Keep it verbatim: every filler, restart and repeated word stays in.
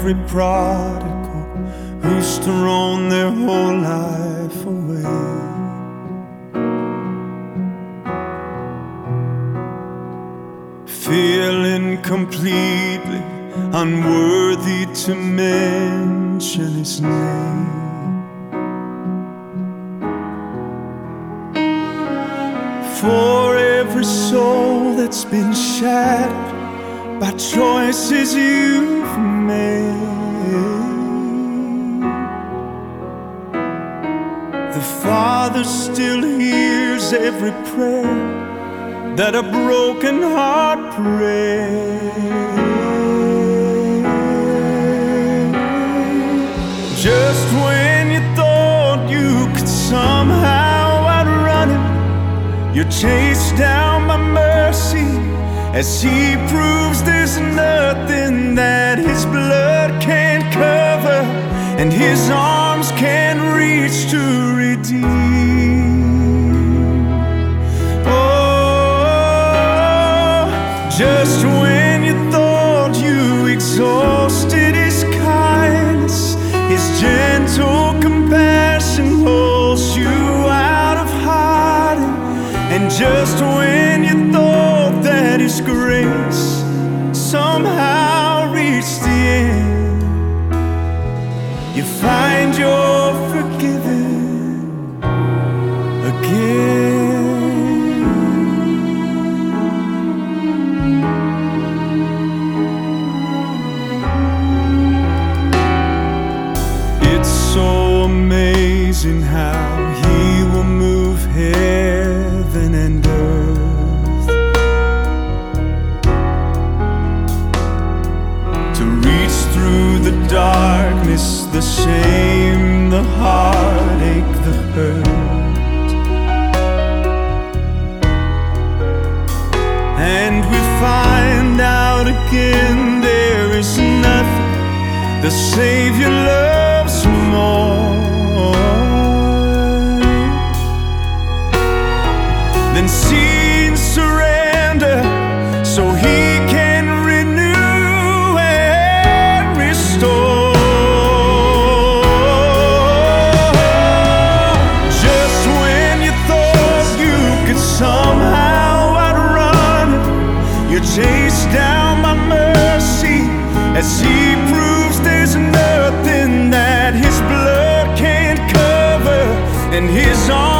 every prodigal who's thrown their whole life away. Feeling completely unworthy to mention his name. For every soul that's been shattered by choices you've made, the Father still hears every prayer that a broken heart prays. Just when you thought you could somehow outrun him, you're chased down by mercy as he proves there's nothing that his blood can't cover and his arms can't reach to redeem. Oh, just when you thought you exhausted his kindness, his gentle compassion holds you out of hiding. And just when you thought that his grace somehow reached the end, you find you're forgiven again. It's so amazing how he will move heaven and earth to reach through the darkness, the shame, the heartache, the hurt. And we find out again there is nothing the Savior loves more than seeing surrender so he can renew and restore. Just when you thought you could somehow outrun him, you're chased down by mercy as he proves there's nothing that his blood can't cover and his arms